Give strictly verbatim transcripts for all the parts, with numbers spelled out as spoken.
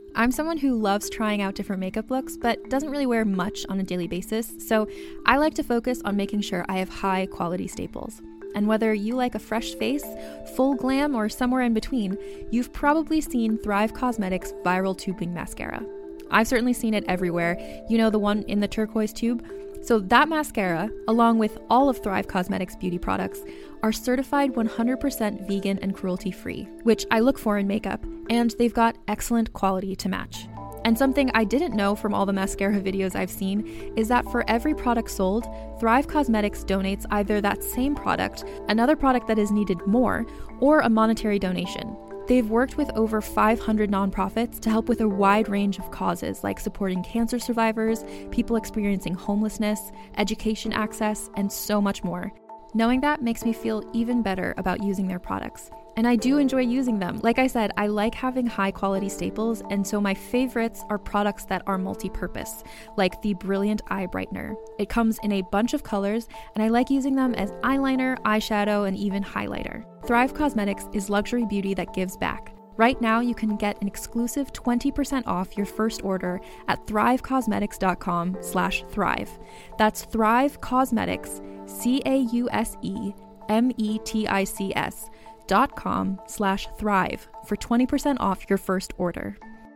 I'm someone who loves trying out different makeup looks, but doesn't really wear much on a daily basis, so I like to focus on making sure I have high quality staples. And whether you like a fresh face, full glam, or somewhere in between, you've probably seen Thrive Causemetics Viral Tubing Mascara. I've certainly seen it everywhere. You know, the one in the turquoise tube? So that mascara, along with all of Thrive Causemetics beauty products, are certified one hundred percent vegan and cruelty-free, which I look for in makeup, and they've got excellent quality to match. And something I didn't know from all the mascara videos I've seen is that for every product sold, Thrive Causemetics donates either that same product, another product that is needed more, or a monetary donation. They've worked with over five hundred nonprofits to help with a wide range of causes like supporting cancer survivors, people experiencing homelessness, education access, and so much more. Knowing that makes me feel even better about using their products. And I do enjoy using them. Like I said, I like having high quality staples, and so my favorites are products that are multi-purpose, like the Brilliant Eye Brightener. It comes in a bunch of colors, and I like using them as eyeliner, eyeshadow, and even highlighter. Thrive Causemetics is luxury beauty that gives back. Right now, you can get an exclusive twenty percent off your first order at thrivecausemetics.com slash thrive. That's Thrive Causemetics, C A U S E M E T I C S dot com slash thrive for twenty percent off your first order.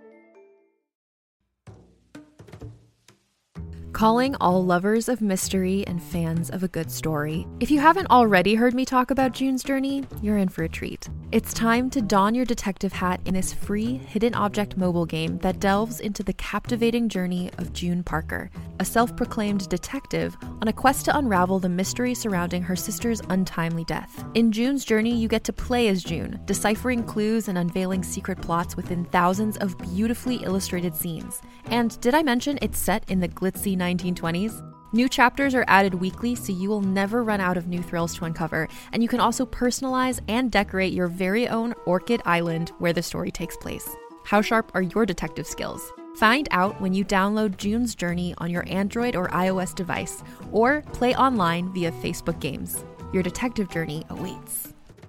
Calling all lovers of mystery and fans of a good story. If you haven't already heard me talk about June's Journey, you're in for a treat. It's time to don your detective hat in this free hidden object mobile game that delves into the captivating journey of June Parker, a self-proclaimed detective on a quest to unravel the mystery surrounding her sister's untimely death. In June's Journey, you get to play as June, deciphering clues and unveiling secret plots within thousands of beautifully illustrated scenes. And did I mention it's set in the glitzy nineteen twenties? New chapters are added weekly, so you will never run out of new thrills to uncover, and you can also personalize and decorate your very own Orchid Island where the story takes place. How sharp are your detective skills? Find out when you download June's Journey on your Android or iOS device, or play online via Facebook Games. Your detective journey awaits.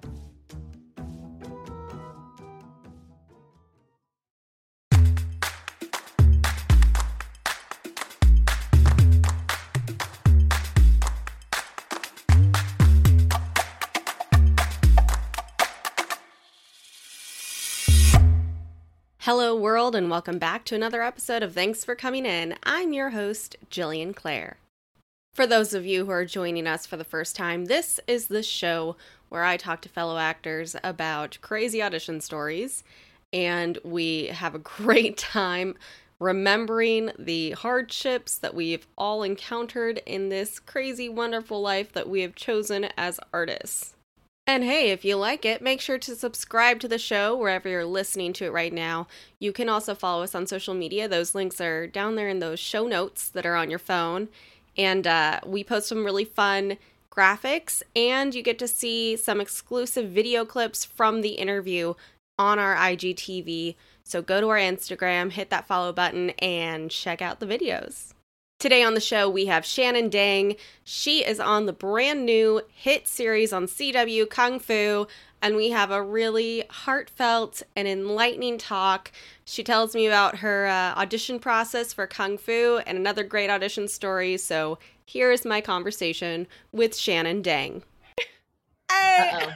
Hello world, and welcome back to another episode of Thanks for Coming In. I'm your host, Jillian Clare. For those of you who are joining us for the first time, this is the show where I talk to fellow actors about crazy audition stories, and we have a great time remembering the hardships that we've all encountered in this crazy, wonderful life that we have chosen as artists. And hey, if you like it, make sure to subscribe to the show wherever you're listening to it right now. You can also follow us on social media. Those links are down there in those show notes that are on your phone. And uh, we post some really fun graphics, and you get to see some exclusive video clips from the interview on our I G T V. So go to our Instagram, hit that follow button, and check out the videos. Today on the show, we have Shannon Dang. She is on the brand new hit series on C W, Kung Fu, and we have a really heartfelt and enlightening talk. She tells me about her uh, audition process for Kung Fu and another great audition story, so here is my conversation with Shannon Dang. Hey!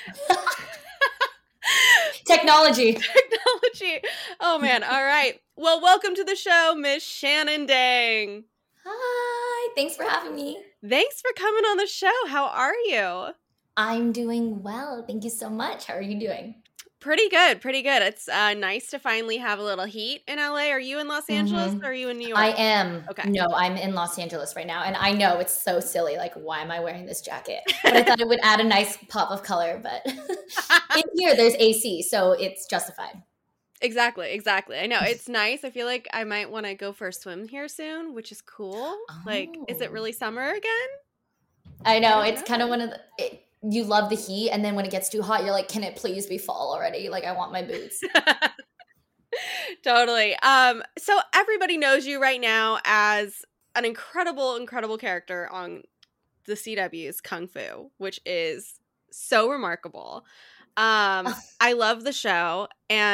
Technology. Technology. Oh, man. All right. Well, welcome to the show, Miss Shannon Dang. Hi, thanks for having me. Thanks for coming on the show. How are you? I'm doing well. Thank you so much. How are you doing? Pretty good, pretty good. It's uh, nice to finally have a little heat in L A. Are you in Los Angeles mm-hmm. or are you in New York? I am. Okay. No, I'm in Los Angeles right now. And I know it's so silly. Like, why am I wearing this jacket? But I thought it would add a nice pop of color. But in here, there's A C, so it's justified. Exactly, exactly. I know. It's nice. I feel like I might want to go for a swim here soon, which is cool. Oh. Like, is it really summer again? I know. I it's know. kind of one of the... It, you love the heat, and then when it gets too hot, you're like, can it please be fall already? Like, I want my boots. Totally. Um, so everybody knows you right now as an incredible, incredible character on the C W's Kung Fu, which is so remarkable. Um, I love the show, and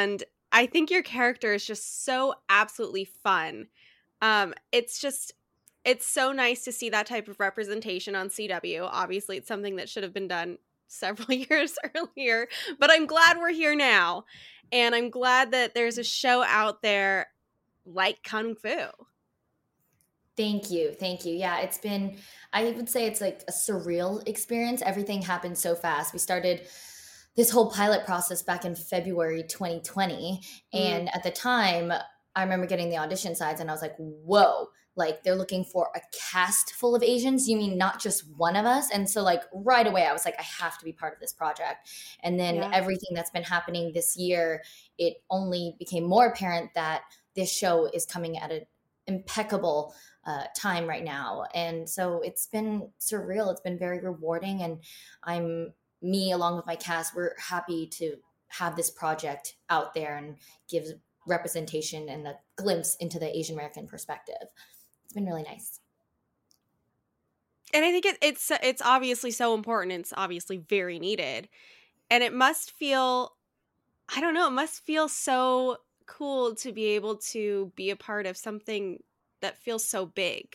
I think your character is just so absolutely fun. Um, it's just, it's so nice to see that type of representation on C W. Obviously, it's something that should have been done several years earlier, but I'm glad we're here now. And I'm glad that there's a show out there like Kung Fu. Thank you. Thank you. Yeah, it's been, I would say it's like a surreal experience. Everything happened so fast. We started this whole pilot process back in February twenty twenty. And mm. at the time, I remember getting the audition sides and I was like, whoa, like they're looking for a cast full of Asians. You mean not just one of us? And so like right away, I was like, I have to be part of this project. And then yeah. everything that's been happening this year, it only became more apparent that this show is coming at an impeccable uh, time right now. And so it's been surreal. It's been very rewarding. And I'm me along with my cast, we're happy to have this project out there and give representation and a glimpse into the Asian American perspective. It's been really nice. And I think it, it's it's obviously so important. It's obviously very needed. And it must feel, I don't know, it must feel so cool to be able to be a part of something that feels so big.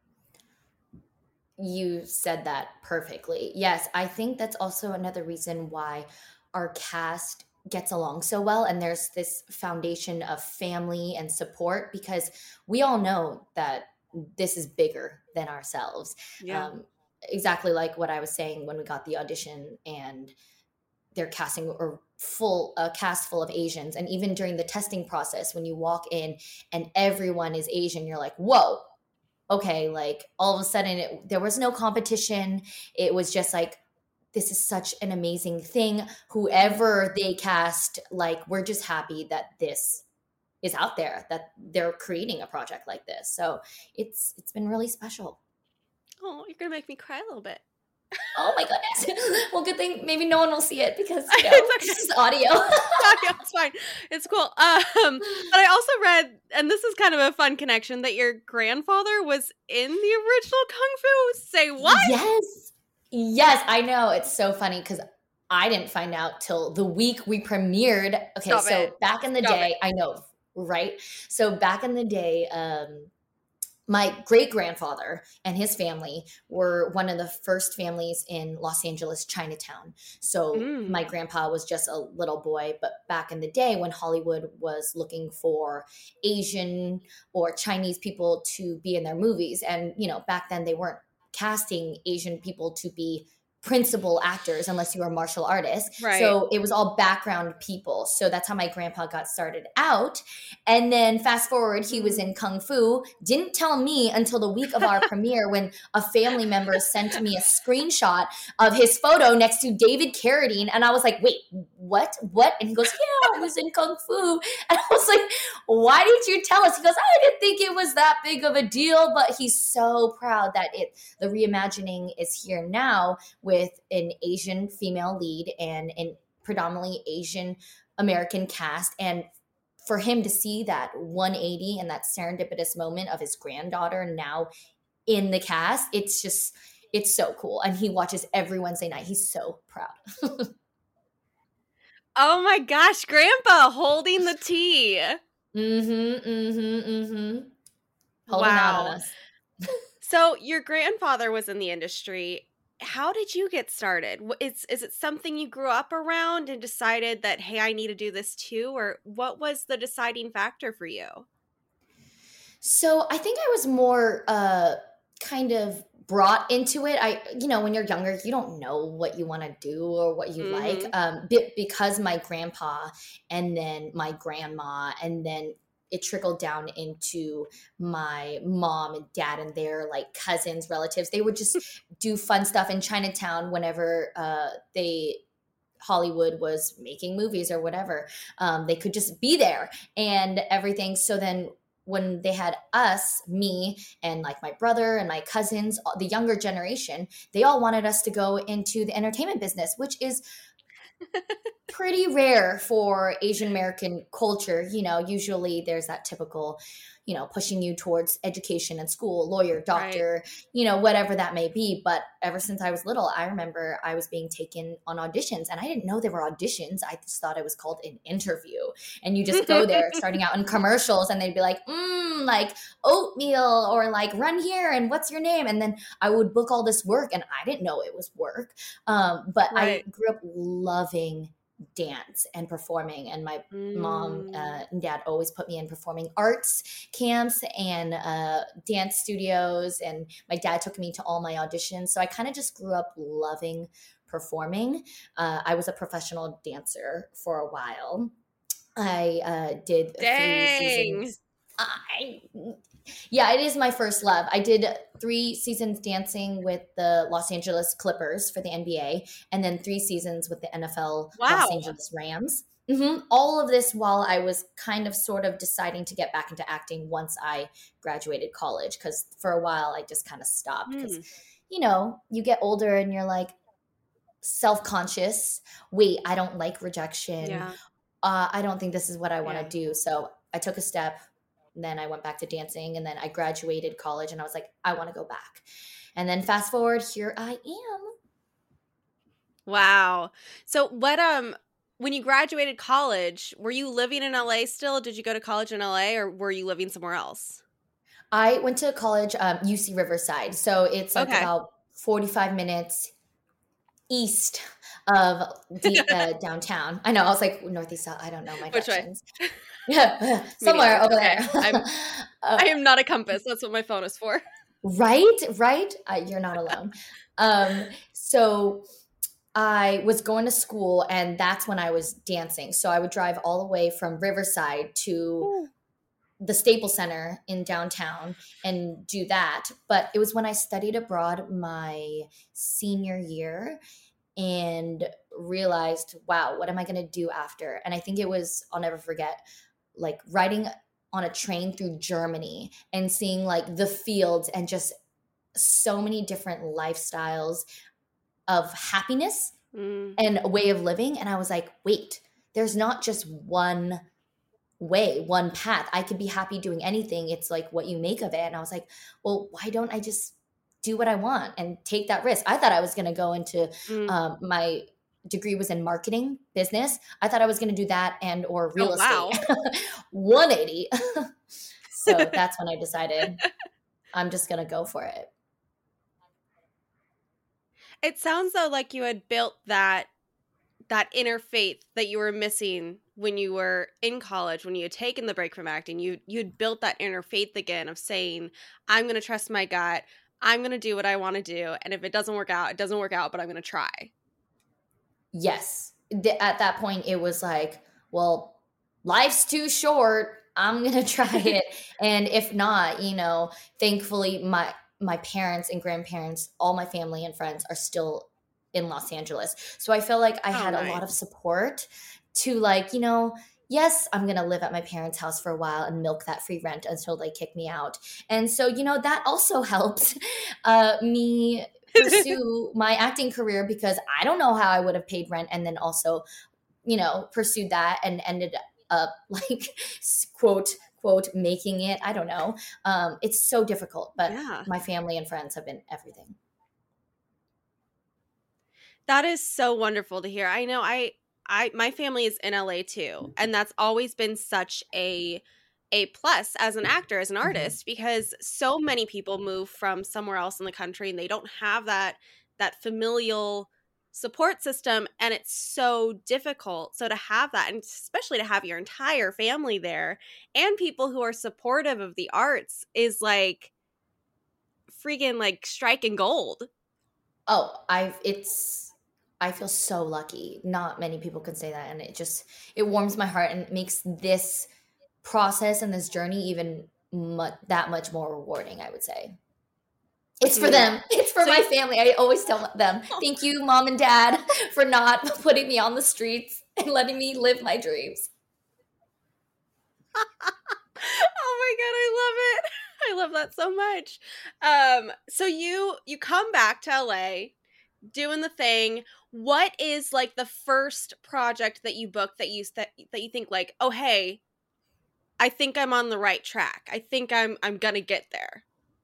You said that perfectly. Yes, I think that's also another reason why our cast gets along so well. And there's this foundation of family and support because we all know that this is bigger than ourselves. Yeah. Um, exactly like what I was saying when we got the audition and they're casting a full a cast full of Asians. And even during the testing process, when you walk in and everyone is Asian, you're like, whoa, okay. Like all of a sudden it, there was no competition. It was just like, this is such an amazing thing. Whoever they cast, like, we're just happy that this is out there, that they're creating a project like this. So it's it's been really special. Oh, you're going to make me cry a little bit. Oh my goodness. Well, good thing maybe no one will see it because you know, it's okay. This is audio. Audio, it's fine. It's cool. Um, but I also read, and this is kind of a fun connection, that your grandfather was in the original Kung Fu. Say what? Yes. Yes, I know. It's so funny because I didn't find out till the week we premiered. Okay, Stop so it. back in the Stop day, it. I know, right? So back in the day, um, my great-grandfather and his family were one of the first families in Los Angeles, Chinatown. So Mm. my grandpa was just a little boy, but back in the day when Hollywood was looking for Asian or Chinese people to be in their movies, and, you know, back then they weren't casting Asian people to be principal actors unless you were martial artists. Right. So it was all background people. So that's how my grandpa got started out. And then fast forward, he was in Kung Fu, didn't tell me until the week of our premiere when a family member sent me a screenshot of his photo next to David Carradine. And I was like, wait, what? What? And he goes, yeah, I was in Kung Fu. And I was like, why did you tell us? He goes, I didn't think it was that big of a deal, but he's so proud that it the reimagining is here now with with an Asian female lead and an predominantly Asian American cast. And for him to see that one eighty and that serendipitous moment of his granddaughter now in the cast, it's just, it's so cool. And he watches every Wednesday night. He's so proud. Oh my gosh, Grandpa holding the tea. Mm-hmm, mm-hmm, mm-hmm. Holding wow. out on us. So your grandfather was in the industry. How did you get started? Is, is it something you grew up around and decided that, hey, I need to do this too? Or what was the deciding factor for you? So I think I was more uh, kind of brought into it. I, you know, when you're younger, you don't know what you want to do or what you mm-hmm. like. Um, because my grandpa and then my grandma and then it trickled down into my mom and dad and their like cousins, relatives. They would just do fun stuff in Chinatown whenever uh, they Hollywood was making movies or whatever. Um, they could just be there and everything. So then when they had us, me and like my brother and my cousins, the younger generation, they all wanted us to go into the entertainment business, which is pretty rare for Asian American culture. You know, usually there's that typical, you know, pushing you towards education and school, lawyer, doctor, right. you know, whatever that may be. But ever since I was little, I remember I was being taken on auditions, and I didn't know they were auditions. I just thought it was called an interview. And you just go there starting out in commercials, and they'd be like, mm, like oatmeal, or like run here, and what's your name? And then I would book all this work, and I didn't know it was work. Um, but right. I grew up loving dance and performing, and my mm. mom uh, and dad always put me in performing arts camps and uh, dance studios, and my dad took me to all my auditions. So I kind of just grew up loving performing. Uh, I was a professional dancer for a while. I uh, did Dang. three seasons. I yeah, it is my first love. I did three seasons dancing with the Los Angeles Clippers for the N B A, and then three seasons with the N F L wow. Los Angeles Rams. Mm-hmm. All of this while I was kind of sort of deciding to get back into acting once I graduated college, because for a while I just kind of stopped because, mm. you know, you get older and you're like self-conscious. Wait, I don't like rejection. Yeah. Uh, I don't think this is what I want to yeah. do. So I took a step. Then I went back to dancing, and then I graduated college, and I was like, I want to go back. And then fast forward, here I am. Wow. So what, um, when you graduated college, were you living in L A still? Did you go to college in L A, or were you living somewhere else? I went to college, um, U C Riverside. So it's like okay. about forty-five minutes east of the, uh, downtown. I know. I was like, northeast, south. I don't know my directions. Which way? Yeah, somewhere over okay. there. I'm, uh, I am not a compass. That's what my phone is for. Right, right. Uh, you're not alone. um, so I was going to school, and that's when I was dancing. So I would drive all the way from Riverside to Ooh. the Staples Center in downtown and do that. But it was when I studied abroad my senior year and realized, wow, what am I going to do after? And I think it was, I'll never forget, like riding on a train through Germany and seeing like the fields and just so many different lifestyles of happiness mm. and a way of living. And I was like, wait, there's not just one way, one path. I could be happy doing anything. It's like what you make of it. And I was like, well, why don't I just do what I want and take that risk? I thought I was going to go into mm. um, my degree was in marketing business. I thought I was going to do that and or real oh, wow. estate. one eighty. So that's when I decided I'm just going to go for it. It sounds though like you had built that that inner faith that you were missing when you were in college, when you had taken the break from acting. You you'd built that inner faith again of saying, I'm going to trust my gut. I'm going to do what I want to do. And if it doesn't work out, it doesn't work out, but I'm going to try. Yes. At that point, it was like, well, life's too short. I'm going to try it. And if not, you know, thankfully my, my parents and grandparents, all my family and friends are still in Los Angeles. So I feel like I oh, had nice. a lot of support to like, you know, yes, I'm going to live at my parents' house for a while and milk that free rent until they kick me out. And so, you know, that also helped uh, me pursue my acting career, because I don't know how I would have paid rent and then also, you know, pursued that and ended up like quote, quote, making it. I don't know. Um, it's so difficult, but yeah. my family and friends have been everything. That is so wonderful to hear. I know I, I, my family is in L A too. And that's always been such a a plus as an actor, as an artist, mm-hmm. because so many people move from somewhere else in the country and they don't have that that familial support system, and it's so difficult. So to have that, and especially to have your entire family there and people who are supportive of the arts, is like freaking like striking gold. Oh, I've it's I feel so lucky. Not many people can say that, and it just it warms my heart and it makes this process and this journey even mu- that much more rewarding, I would say. It's for yeah. them. It's for so my family. I always tell them, thank you, mom and dad, for not putting me on the streets and letting me live my dreams. Oh my God, I love it. I love that so much. Um, so you you come back to L A, doing the thing. what is like the first project that you book that you that, that you think like, oh hey, I think I'm on the right track. I think I'm I'm gonna get there.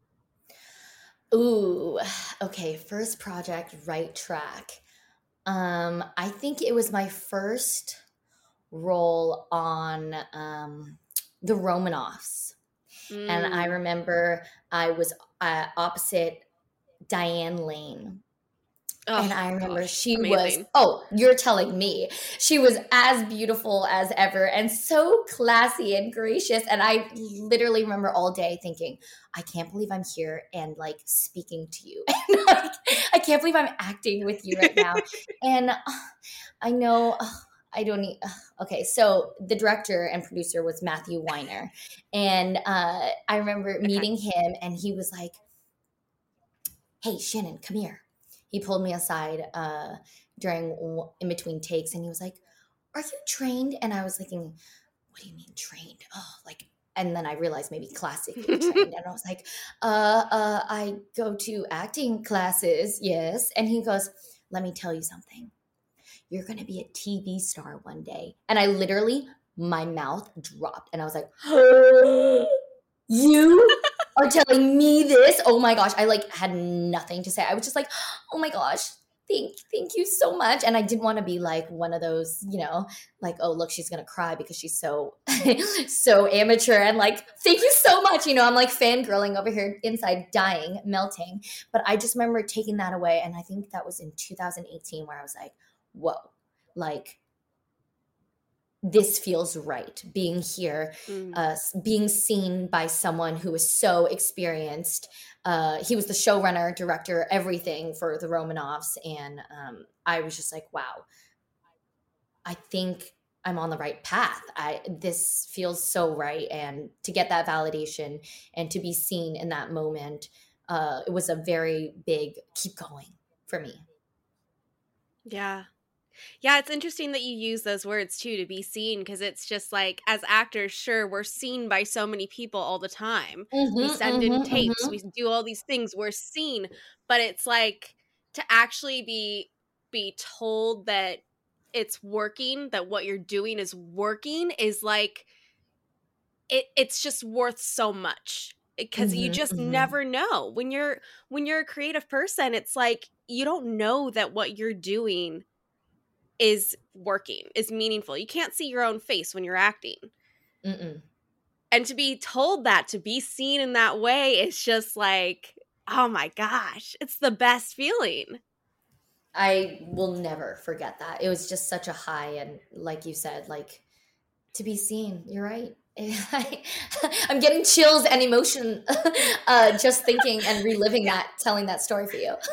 Ooh, okay. First project, right track. Um, I think it was my first role on um, the Romanoffs. Mm. And I remember I was uh, opposite Diane Lane. Oh, and I remember gosh, she amazing. was, oh, you're telling me. She was as beautiful as ever and so classy and gracious. And I literally remember all day thinking, I can't believe I'm here and like speaking to you. And like, I can't believe I'm acting with you right now. And uh, I know, uh, I don't need, uh, okay. So the director and producer was Matthew Weiner. And uh, I remember okay. meeting him and he was like, hey, Shannon, come here. He pulled me aside uh, during in between takes, and he was like, "Are you trained?" And I was thinking, "What do you mean trained?" Oh, like, and then I realized maybe classically trained, and I was like, uh, uh, "I go to acting classes, yes." And he goes, "Let me tell you something. You're going to be a T V star one day." And I literally, my mouth dropped, and I was like, "You?" are telling me this. Oh my gosh. I like had nothing to say. I was just like, oh my gosh, thank, thank you so much. And I didn't want to be like one of those, you know, like, oh, look, she's going to cry because she's so, so amateur and like, thank you so much. You know, I'm like fangirling over here inside, dying, melting. But I just remember taking that away. And I think that was in two thousand eighteen where I was like, whoa, like, this feels right, being here, mm. uh, being seen by someone who is so experienced. Uh, he was the showrunner, director, everything for the Romanoffs. And um, I was just like, wow, I think I'm on the right path. I this feels so right. And to get that validation and to be seen in that moment, uh, it was a very big keep going for me. Yeah. Yeah, it's interesting that you use those words too, to be seen, because it's just like, as actors, sure, we're seen by so many people all the time. Mm-hmm, we send mm-hmm, in tapes, mm-hmm. we do all these things, we're seen, but it's like to actually be be told that it's working, that what you're doing is working, is like it it's just worth so much, because mm-hmm, you just mm-hmm. never know when you're when you're a creative person. It's like you don't know that what you're doing is working, is meaningful. You can't see your own face when you're acting. Mm-mm. And to be told that, to be seen in that way, is just like, oh my gosh, it's the best feeling. I will never forget that. It was just such a high. And like you said, like, to be seen, you're right. I'm getting chills and emotion uh, just thinking and reliving that, telling that story for you.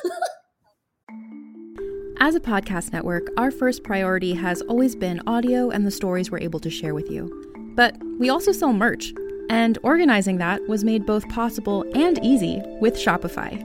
As a podcast network, our first priority has always been audio and the stories we're able to share with you. But we also sell merch, and organizing that was made both possible and easy with Shopify.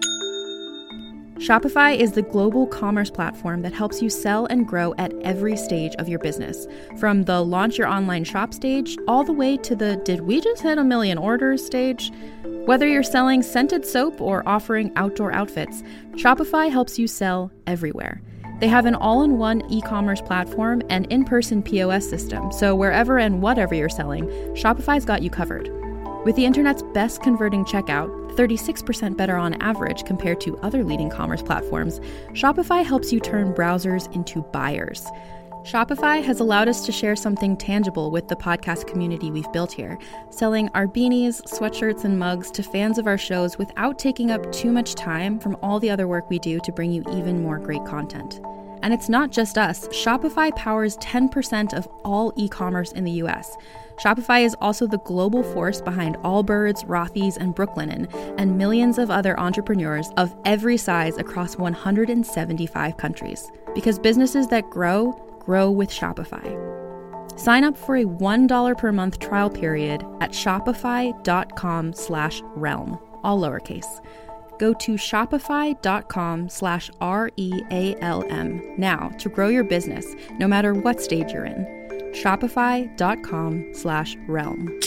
Shopify is the global commerce platform that helps you sell and grow at every stage of your business, from the launch your online shop stage all the way to the did we just hit a million orders stage. Whether you're selling scented soap or offering outdoor outfits, Shopify helps you sell everywhere. They have an all-in-one e-commerce platform and in-person P O S system, so wherever and whatever you're selling, Shopify's got you covered. With the internet's best converting checkout, thirty-six percent better on average compared to other leading commerce platforms, Shopify helps you turn browsers into buyers. Shopify has allowed us to share something tangible with the podcast community we've built here, selling our beanies, sweatshirts, and mugs to fans of our shows without taking up too much time from all the other work we do to bring you even more great content. And it's not just us. Shopify powers ten percent of all e-commerce in the U S. Shopify is also the global force behind Allbirds, Rothy's, and Brooklinen, and millions of other entrepreneurs of every size across one hundred seventy-five countries. Because businesses that grow, grow with Shopify. Sign up for a one dollar per month trial period at shopify.com slash realm, all lowercase. Go to shopify.com slash R-E-A-L-M now to grow your business, no matter what stage you're in. Shopify.com slash realm.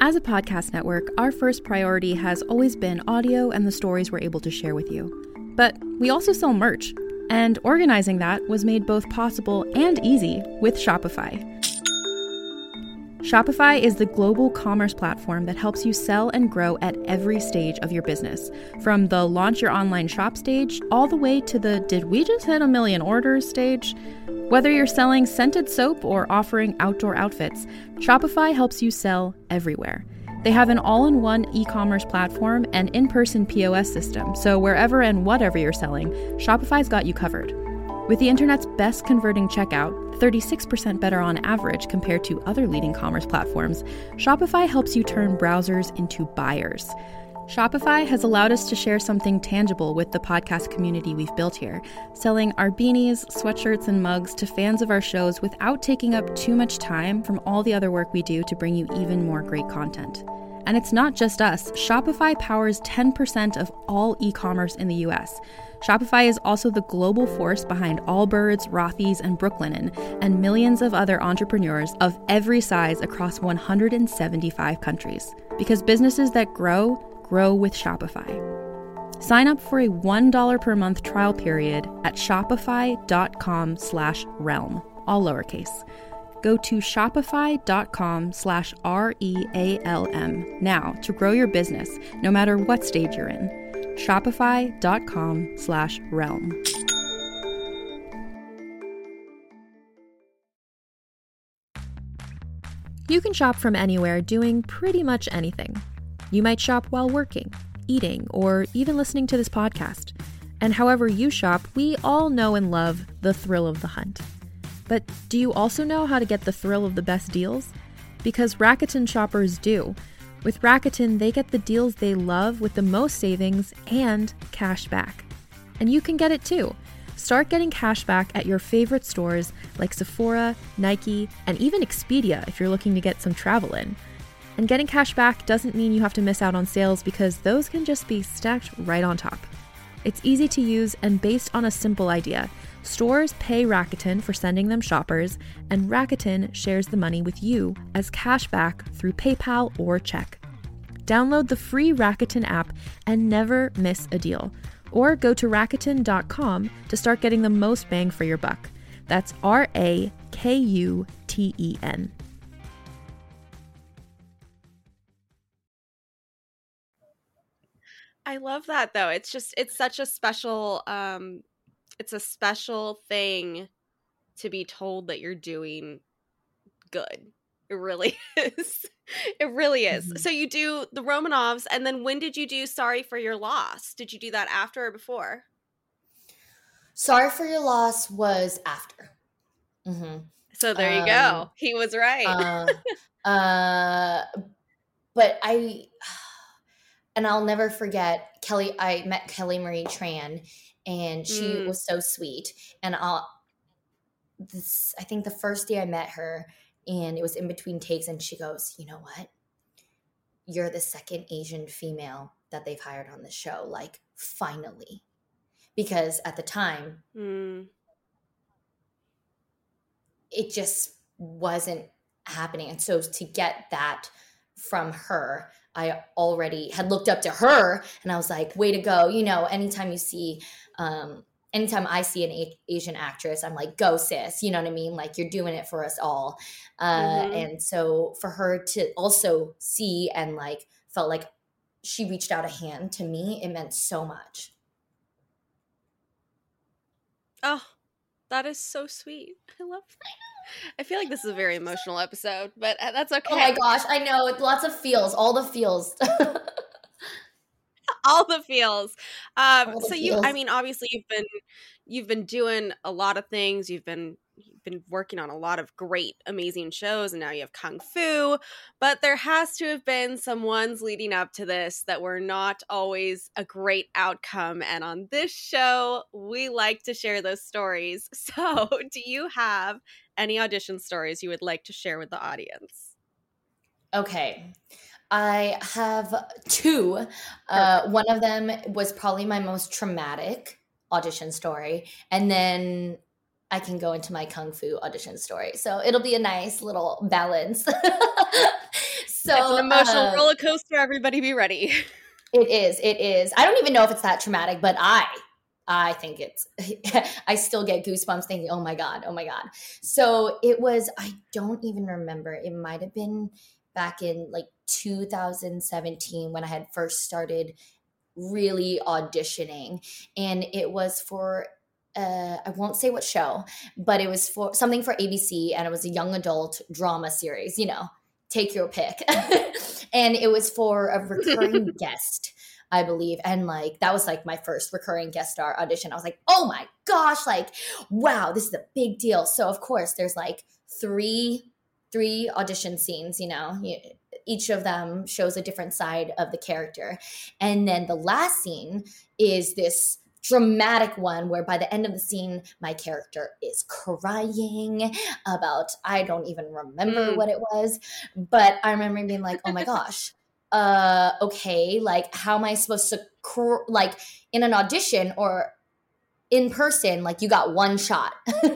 As a podcast network, our first priority has always been audio and the stories we're able to share with you. But we also sell merch, and organizing that was made both possible and easy with Shopify. Shopify is the global commerce platform that helps you sell and grow at every stage of your business, from the launch your online shop stage all the way to the did we just hit a million orders stage. Whether you're selling scented soap or offering outdoor outfits, Shopify helps you sell everywhere. They have an all-in-one e-commerce platform and in-person P O S system, so wherever and whatever you're selling, Shopify's got you covered. With the internet's best converting checkout, thirty-six percent better on average compared to other leading commerce platforms, Shopify helps you turn browsers into buyers. Shopify has allowed us to share something tangible with the podcast community we've built here, selling our beanies, sweatshirts, and mugs to fans of our shows without taking up too much time from all the other work we do to bring you even more great content. And it's not just us. Shopify powers ten percent of all e-commerce in the U S. Shopify is also the global force behind Allbirds, Rothy's, and Brooklinen, and millions of other entrepreneurs of every size across one hundred seventy-five countries. Because businesses that grow, grow with Shopify. Sign up for a one dollar per month trial period at shopify.com slash realm, all lowercase. Go to shopify.com slash R-E-A-L-M now to grow your business, no matter what stage you're in. Shopify.com slash realm. You can shop from anywhere doing pretty much anything. You might shop while working, eating, or even listening to this podcast. And however you shop, we all know and love the thrill of the hunt. But do you also know how to get the thrill of the best deals? Because Rakuten shoppers do. With Rakuten, they get the deals they love with the most savings and cash back. And you can get it too. Start getting cash back at your favorite stores like Sephora, Nike, and even Expedia if you're looking to get some travel in. And getting cash back doesn't mean you have to miss out on sales because those can just be stacked right on top. It's easy to use and based on a simple idea. Stores pay Rakuten for sending them shoppers, and Rakuten shares the money with you as cash back through PayPal or check. Download the free Rakuten app and never miss a deal. Or go to Rakuten dot com to start getting the most bang for your buck. That's R A K U T E N. I love that though. It's just it's such a special um it's a special thing to be told that you're doing good. It really is. It really is. Mm-hmm. So you do the Romanovs, and then when did you do Sorry for Your Loss? Did you do that after or before? Sorry for Your Loss was after. Mm-hmm. So there you Um, go. He was right. Uh, uh, but I, and I'll never forget Kelly. I met Kelly Marie Tran, and she Mm. was so sweet. And I'll, this, I think the first day I met her, and it was in between takes, and she goes, "You know what? You're the second Asian female that they've hired on the show. Like, finally." Because at the time, Mm. it just wasn't happening. And so to get that from her, I already had looked up to her, and I was like, way to go. You know, anytime you see, um, anytime I see an a- Asian actress, I'm like, go sis, you know what I mean? Like, you're doing it for us all. Uh, Mhm. And so for her to also see and like, felt like she reached out a hand to me, it meant so much. Oh, that is so sweet. I love that. I feel like this is a very emotional episode, but uh, that's okay. Oh my gosh, I know. Lots of feels, all the feels. All the feels. Um, All the so you, I feels. mean, obviously you've been you've been doing a lot of things. You've been you've been working on a lot of great, amazing shows, and now you have Kung Fu. But there has to have been some ones leading up to this that were not always a great outcome. And on this show, we like to share those stories. So, do you have any audition stories you would like to share with the audience? Okay. I have two. Uh, one of them was probably my most traumatic audition story. And then I can go into my Kung Fu audition story. So it'll be a nice little balance. So it's an emotional uh, roller coaster. Everybody be ready. It is. It is. I don't even know if it's that traumatic, but I, I think it's, I still get goosebumps thinking, oh my God, oh my God. So it was, I don't even remember. It might have been back in like two thousand seventeen when I had first started really auditioning. And it was for, uh, I won't say what show, but it was for something for A B C, and it was a young adult drama series, you know, take your pick. And it was for a recurring guest, I believe. And like, that was like my first recurring guest star audition. I was like, oh my gosh, like, wow, this is a big deal. So of course there's like three, three audition scenes, you know, each of them shows a different side of the character. And then the last scene is this dramatic one where by the end of the scene, my character is crying about, I don't even remember mm. what it was, but I remember being like, oh my gosh, uh, okay, like how am I supposed to, cr- like in an audition or in person, like you got one shot,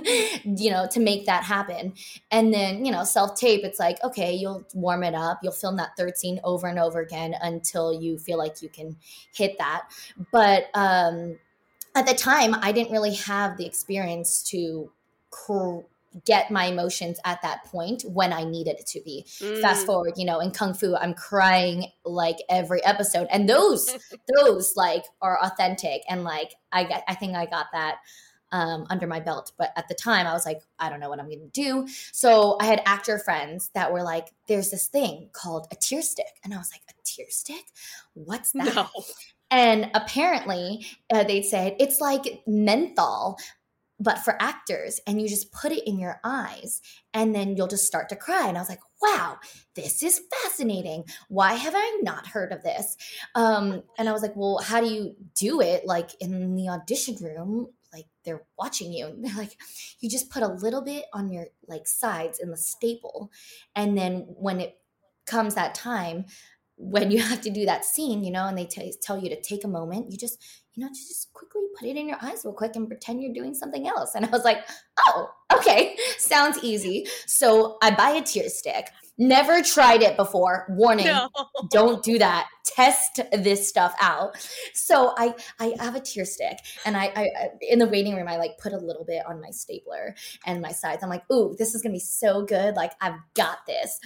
you know, to make that happen. And then, you know, self-tape, it's like, okay, you'll warm it up. You'll film that third scene over and over again until you feel like you can hit that. But um, at the time, I didn't really have the experience to cr- get my emotions at that point when I needed it to be. Mm. Fast forward, you know, in Kung Fu, I'm crying like every episode, and those those like are authentic, and like I got, I think I got that um, under my belt. But at the time, I was like, I don't know what I'm going to do. So I had actor friends that were like, "There's this thing called a tear stick," and I was like, "A tear stick? What's that?" No. And apparently, uh, they'd say it's like menthol, but for actors, and you just put it in your eyes and then you'll just start to cry. And I was like, wow, this is fascinating. Why have I not heard of this? Um, and I was like, well, how do you do it? Like in the audition room, like they're watching you. And they're like, you just put a little bit on your like sides in the staple. And then when it comes that time, when you have to do that scene, you know, and they t- tell you to take a moment, you just, you know, just quickly put it in your eyes real quick and pretend you're doing something else. And I was like, oh, okay, sounds easy. So I buy a tear stick. Never tried it before. Warning, no. Don't do that. Test this stuff out. So I, I have a tear stick, and I, I, in the waiting room, I like put a little bit on my stapler and my sides. I'm like, ooh, this is going to be so good. Like, I've got this.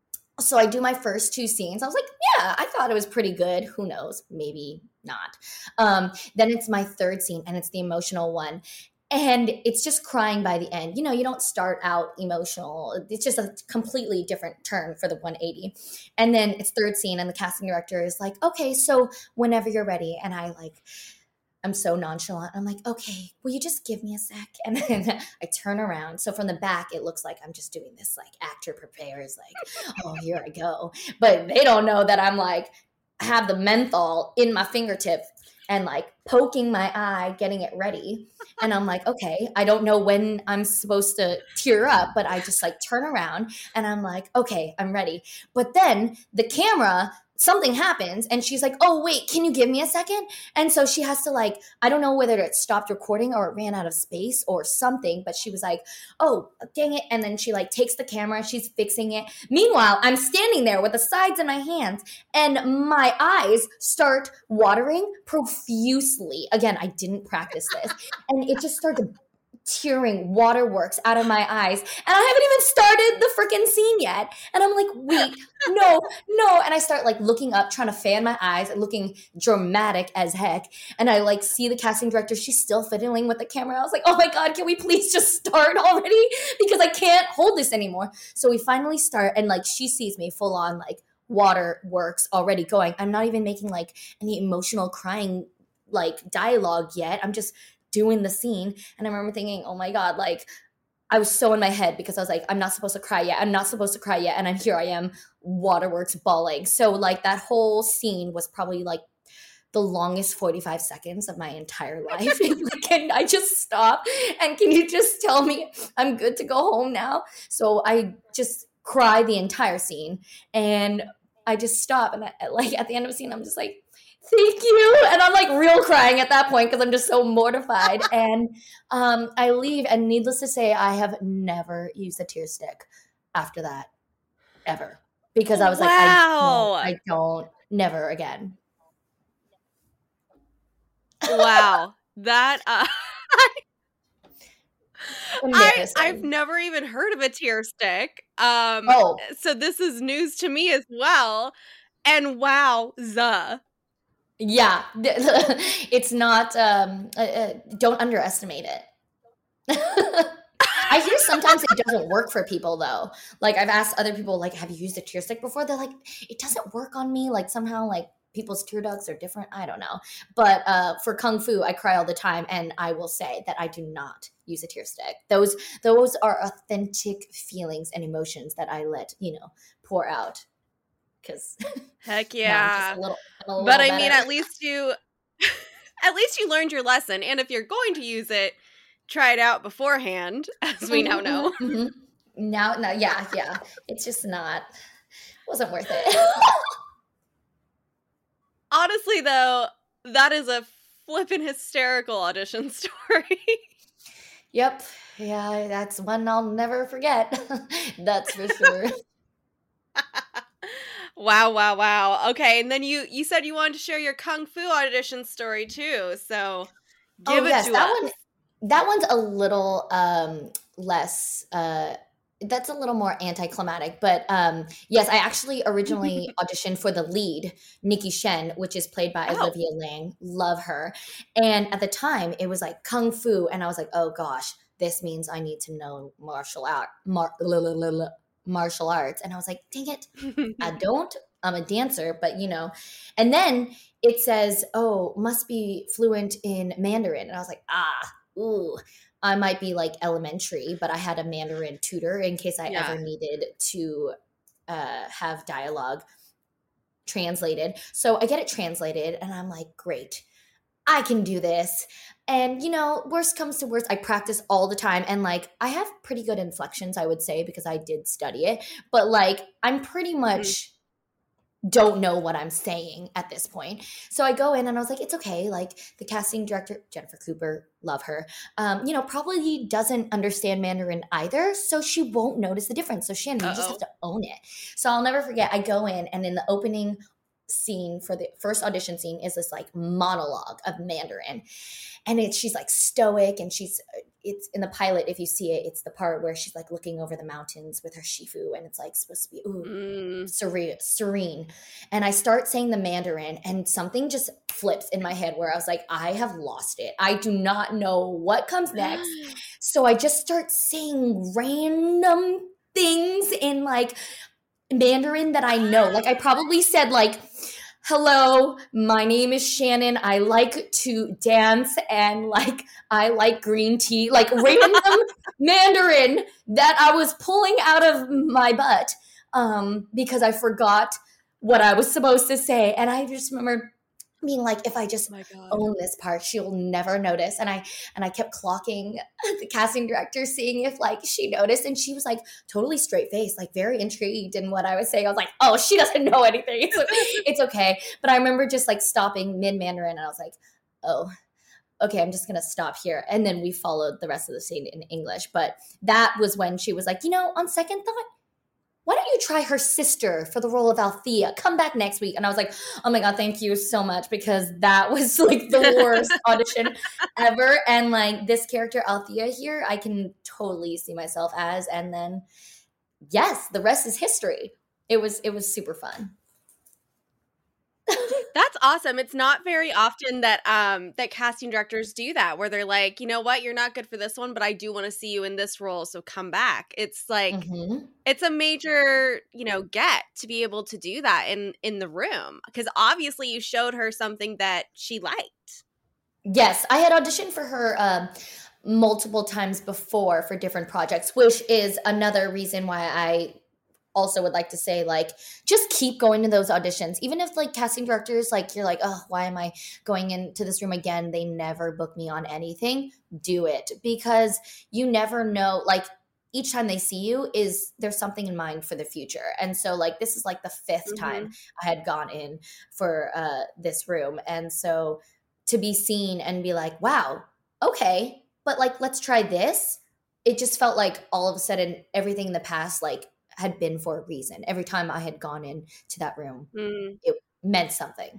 So I do my first two scenes. I was like, yeah, I thought it was pretty good. Who knows? Maybe not. Um, then it's my third scene, and it's the emotional one. And it's just crying by the end. You know, you don't start out emotional. It's just a completely different turn for the one eighty. And then it's third scene, and the casting director is like, okay, so whenever you're ready. And I like... I'm so nonchalant. I'm like, okay, will you just give me a sec? And then I turn around. So from the back, it looks like I'm just doing this like actor prepares, like, oh, here I go. But they don't know that I'm like, I have the menthol in my fingertip and like poking my eye, getting it ready. And I'm like, okay, I don't know when I'm supposed to tear up, but I just like turn around and I'm like, okay, I'm ready. But then the camera, something happens and she's like, oh, wait, can you give me a second? And so she has to like, I don't know whether it stopped recording or it ran out of space or something, but she was like, oh, dang it. And then she like takes the camera, she's fixing it. Meanwhile, I'm standing there with the sides in my hands and my eyes start watering profusely. Again, I didn't practice this. And it just started tearing waterworks out of my eyes. And I haven't even started the freaking scene yet. And I'm like, wait, no, no. And I start like looking up, trying to fan my eyes and looking dramatic as heck. And I like see the casting director. She's still fiddling with the camera. I was like, oh my God, can we please just start already? Because I can't hold this anymore. So we finally start, and like she sees me full on like waterworks already going. I'm not even making like any emotional crying like dialogue yet. I'm just doing the scene. And I remember thinking, oh my God, like I was so in my head because I was like, I'm not supposed to cry yet. I'm not supposed to cry yet. And I'm here I am, waterworks bawling. So like that whole scene was probably like the longest forty-five seconds of my entire life. Can I just stop? And can you just tell me I'm good to go home now? So I just cry the entire scene. And I just stop. And I, like at the end of the scene, I'm just like, thank you. And I'm like real crying at that point because I'm just so mortified. And um, I leave. And needless to say, I have never used a tear stick after that, ever. because I was like, I don't, Wow. I don't, never again. Wow. That, uh, I, I've Embarrassing. never even heard of a tear stick. Um, Oh, so this is news to me as well. And wow, the. yeah. It's not, um, uh, uh, don't underestimate it. I hear sometimes it doesn't work for people though. Like I've asked other people, like, have you used a tear stick before? They're like, it doesn't work on me. Like somehow like people's tear ducts are different. I don't know. But uh, for Kung Fu, I cry all the time. And I will say that I do not use a tear stick. Those, those are authentic feelings and emotions that I let, you know, pour out. Cause Heck now I'm just yeah. a little, I'm a But little I mean, better. at least you, at least you learned your lesson. And if you're going to use it, try it out beforehand, as we now know. Mhm, mhm. Now, no, yeah, yeah. It's just not, wasn't worth it. Honestly, though, that is a flippin' hysterical audition story. Yep. Yeah, that's one I'll never forget. That's for sure. Wow, wow, wow. Okay, and then you you said you wanted to share your Kung Fu audition story too, so give Oh it yes, to that us. one that one's a little um less uh that's a little more anticlimactic, but um yes, I actually originally auditioned for the lead, Nikki Shen, which is played by Oh. Olivia Lang. Love her. And at the time it was like Kung Fu and I was like, "Oh gosh, this means I need to know martial art mar- martial arts." And I was like, "Dang it. I don't. I'm a dancer, but you know." And then it says, "Oh, must be fluent in Mandarin." And I was like, ah, ooh, I might be like elementary, but I had a Mandarin tutor in case I Yeah. ever needed to uh, have dialogue translated. So I get it translated and I'm like, great, I can do this. And, you know, worst comes to worst, I practice all the time. And like, I have pretty good inflections, I would say, because I did study it. But like, I'm pretty much don't know what I'm saying at this point. So I go in and I was like, it's okay. Like the casting director, Jennifer Cooper, love her, um, you know, probably doesn't understand Mandarin either. So she won't notice the difference. So Shannon, you just have to own it. So I'll never forget, I go in and in the opening scene for the first audition scene is this like monologue of Mandarin. And it's, she's like stoic and she's, it's in the pilot, if you see it, it's the part where she's like looking over the mountains with her shifu and it's like supposed to be, ooh, Mm. serene, serene. And I start saying the Mandarin and something just flips in my head where I was like, I have lost it. I do not know what comes next. So I just start saying random things in like Mandarin that I know. Like I probably said like, "Hello, my name is Shannon. I like to dance and like I like green tea." Like random Mandarin that I was pulling out of my butt um, because I forgot what I was supposed to say. And I just remember being like, if I just My God. own this part, she'll never notice. And I and I kept clocking the casting director, seeing if like she noticed, and she was like totally straight faced, like very intrigued in what I was saying. I was like, oh, she doesn't know anything. It's, it's okay. But I remember just like stopping mid Mandarin, and I was like, oh, okay, I'm just gonna stop here. And then we followed the rest of the scene in English. But that was when she was like, you know, on second thought, why don't you try her sister for the role of Althea? Come back next week. And I was like, oh my God, thank you so much, because that was like the worst audition ever. And like this character Althea here, I can totally see myself as. And then yes, the rest is history. It was it was super fun. That's awesome. It's not very often that um that casting directors do that, where they're like, you know what, you're not good for this one, but I do want to see you in this role, so come back. It's like Mm-hmm. it's a major, you know, get to be able to do that in in the room, because obviously you showed her something that she liked. Yes, I had auditioned for her um, multiple times before for different projects, which is another reason why I also would like to say, like, just keep going to those auditions. Even if like casting directors, like you're like, oh, why am I going into this room again? They never book me on anything. Do it, because you never know, like each time they see you is there's something in mind for the future. And so like, this is like the fifth Mhm. time I had gone in for uh, this room. And so to be seen and be like, wow, okay, but like, let's try this. It just felt like all of a sudden everything in the past, like had been for a reason. Every time I had gone into that room, Mm. it meant something.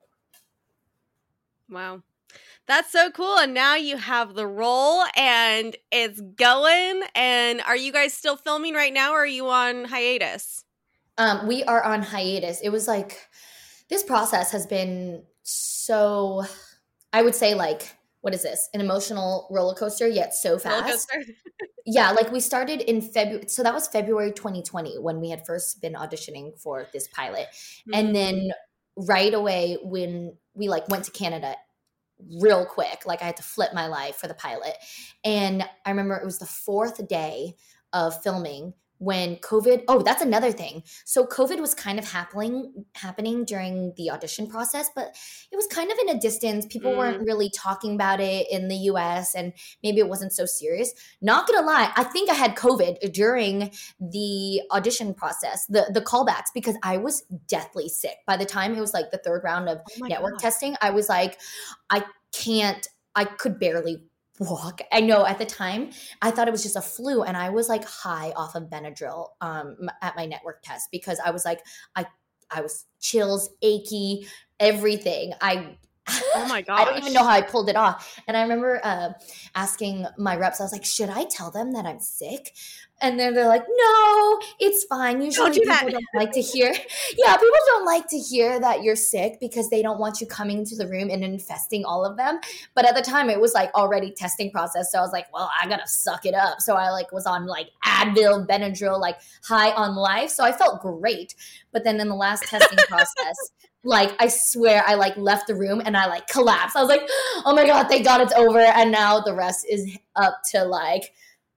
Wow. That's so cool. And now you have the role and it's going. And are you guys still filming right now or are you on hiatus? Um, we are on hiatus. It was like, this process has been so, I would say like, what is this? An emotional roller coaster, yet so fast. Yeah, like we started in February. So that was February twenty twenty when we had first been auditioning for this pilot. Mm-hmm. And then right away when we like went to Canada real quick, like I had to flip my life for the pilot. And I remember it was the fourth day of filming when COVID, oh, that's another thing. So COVID was kind of happening happening during the audition process, but it was kind of in a distance. People mm. weren't really talking about it in the U S and maybe it wasn't so serious. Not gonna lie, I think I had COVID during the audition process, the, the callbacks, because I was deathly sick. By the time it was like the third round of oh network God. testing, I was like, I can't, I could barely walk. I know at the time I thought it was just a flu and I was like high off of Benadryl um, at my network test because I was like, I, I was chills, achy, everything. I, oh my gosh. I don't even know how I pulled it off. And I remember uh, asking my reps, I was like, should I tell them that I'm sick? And then they're like, no, it's fine. Usually don't do people that. don't like to hear. Yeah, people don't like to hear that you're sick because they don't want you coming into the room and infesting all of them. But at the time it was like already testing process. So I was like, well, I gotta suck it up. So I like was on like Advil, Benadryl, like high on life. So I felt great. But then in the last testing process, like I swear I like left the room and I like collapsed. I was like, oh my God, thank God it's over. And now the rest is up to like,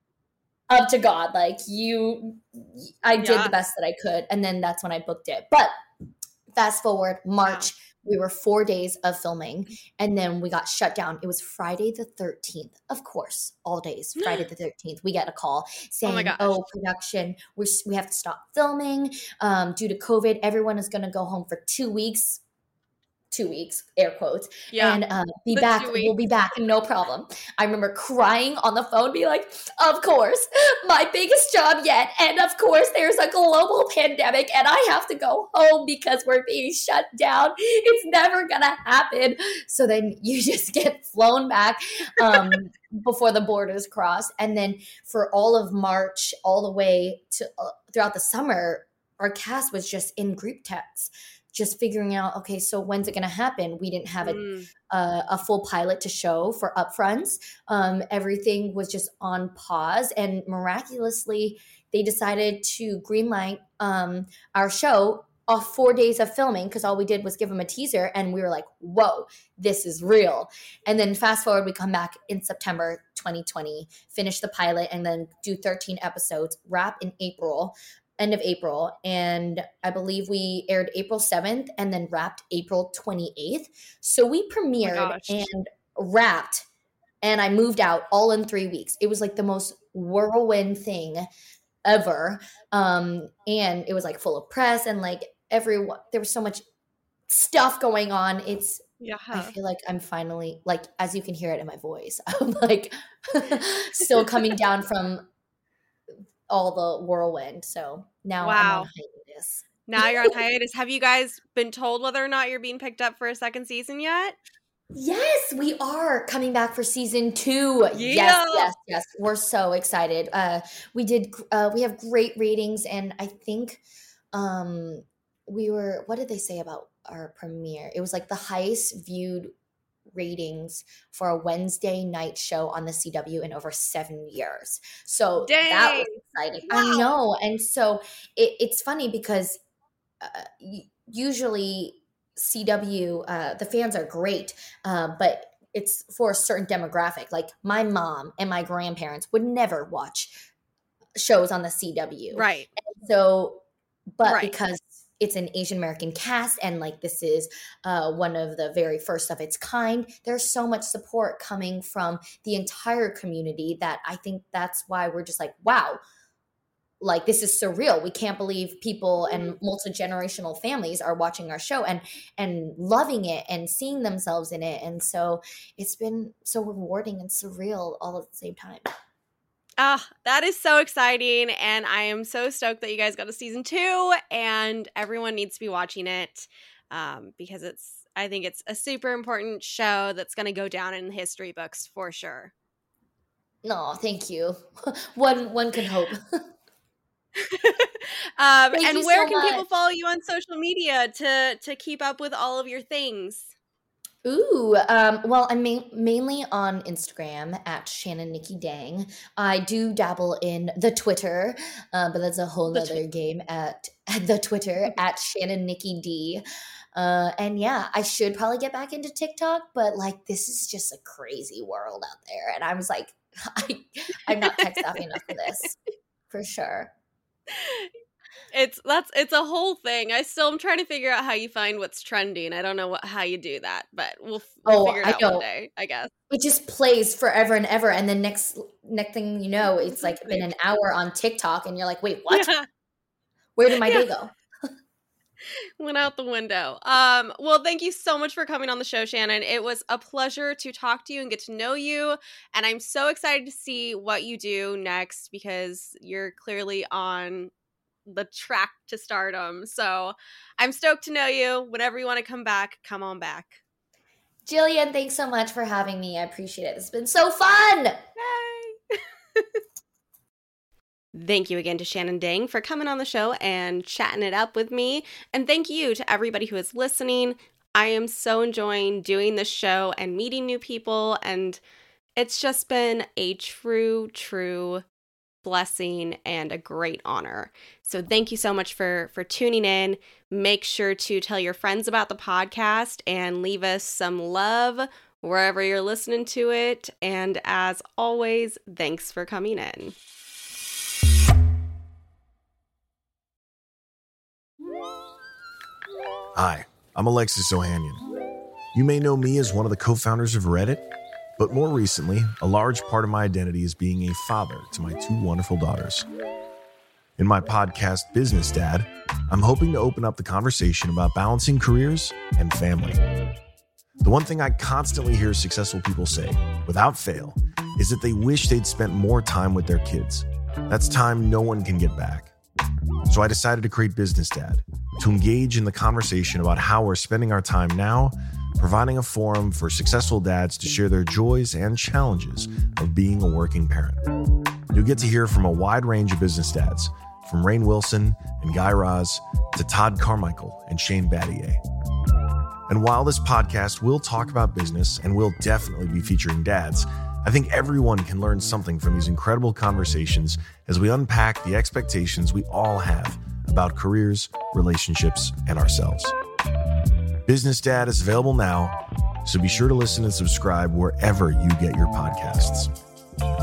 up to God. Like you, I did yeah. the best that I could. And then that's when I booked it. But fast forward March, wow. we were four days of filming and then we got shut down. It was Friday the thirteenth. Of course, all days, Friday the thirteenth, we get a call saying, oh, oh production, we we have to stop filming um, due to COVID. Everyone is going to go home for two weeks. Two weeks, air quotes, yeah. and uh, be the back. We'll be back, no problem. I remember crying on the phone, being like, of course, my biggest job yet. And of course, there's a global pandemic and I have to go home because we're being shut down. It's never going to happen. So then you just get flown back um, before the borders cross. And then for all of March, all the way to uh, throughout the summer, our cast was just in group texts. Just figuring out, okay, so when's it going to happen? We didn't have a, mm. uh, a full pilot to show for upfronts. Um, everything was just on pause. And miraculously, they decided to greenlight um, our show off four days of filming because all we did was give them a teaser. And we were like, whoa, this is real. And then fast forward, we come back in September twenty twenty, finish the pilot, and then do thirteen episodes, wrap in April. End of April, and I believe we aired April seventh and then wrapped April twenty-eighth. So we premiered oh and wrapped, and I moved out all in three weeks. It was like the most whirlwind thing ever. Um, and it was like full of press and like everyone, there was so much stuff going on. It's, yeah. I feel like I'm finally, like, as you can hear it in my voice, I'm like still coming down from all the whirlwind. So now wow. I'm on hiatus. Now you're on hiatus. Have you guys been told whether or not you're being picked up for a second season yet? Yes, we are coming back for season two. Yeah. Yes, yes, yes. We're so excited. Uh, we did. Uh, we have great ratings, and I think um, we were. What did they say about our premiere? It was like the highest viewed ratings for a Wednesday night show on the C W in over seven years. So Dang. That was exciting. Wow. I know. And so it, it's funny because uh, usually C W, uh, the fans are great, uh, but it's for a certain demographic. Like my mom and my grandparents would never watch shows on the C W. Right. And so, but right. because it's an Asian American cast and like this is uh, one of the very first of its kind, there's so much support coming from the entire community that I think that's why we're just like, wow, like this is surreal. We can't believe people and multi-generational families are watching our show and and loving it and seeing themselves in it. And so it's been so rewarding and surreal all at the same time. Ah, that is so exciting, and I am so stoked that you guys got a season two, and everyone needs to be watching it um, because it's, I think it's a super important show that's going to go down in history books for sure. No, thank you. one one can hope. um, and where so can much. people follow you on social media to to keep up with all of your things? Ooh, um, well, I'm ma- mainly on Instagram at Shannon Nikki Dang. I do dabble in the Twitter, uh, but that's a whole The nother game at, at the Twitter at Shannon Nikki D. Uh, and yeah, I should probably get back into TikTok, but like this is just a crazy world out there, and I was like, I, I'm not tech savvy enough for this, for sure. It's that's it's a whole thing. I still am trying to figure out how you find what's trending. I don't know what how you do that, but we'll, we'll Oh, figure it I out know. one day, I guess. It just plays forever and ever, and then next next thing you know, it's like been an hour on TikTok, and you're like, wait, what? Yeah. Where did my Yeah. day go? Went out the window. Um, well, thank you so much for coming on the show, Shannon. It was a pleasure to talk to you and get to know you. And I'm so excited to see what you do next because you're clearly on the track to stardom. So I'm stoked to know you. Whenever you want to come back, come on back. Jillian, thanks so much for having me. I appreciate it. It's been so fun. Yay! Thank you again to Shannon Dang for coming on the show and chatting it up with me. And thank you to everybody who is listening. I am so enjoying doing this show and meeting new people. And it's just been a true, true blessing and a great honor. So thank you so much for, for tuning in. Make sure to tell your friends about the podcast and leave us some love wherever you're listening to it. And as always, thanks for coming in. Hi, I'm Alexis Ohanian. You may know me as one of the co-founders of Reddit, but more recently, a large part of my identity is being a father to my two wonderful daughters. In my podcast, Business Dad, I'm hoping to open up the conversation about balancing careers and family. The one thing I constantly hear successful people say, without fail, is that they wish they'd spent more time with their kids. That's time no one can get back. So I decided to create Business Dad, to engage in the conversation about how we're spending our time now, providing a forum for successful dads to share their joys and challenges of being a working parent. You'll get to hear from a wide range of business dads, from Rainn Wilson and Guy Raz to Todd Carmichael and Shane Battier. And while this podcast will talk about business and will definitely be featuring dads, I think everyone can learn something from these incredible conversations as we unpack the expectations we all have about careers, relationships, and ourselves. Business Dad is available now, so be sure to listen and subscribe wherever you get your podcasts.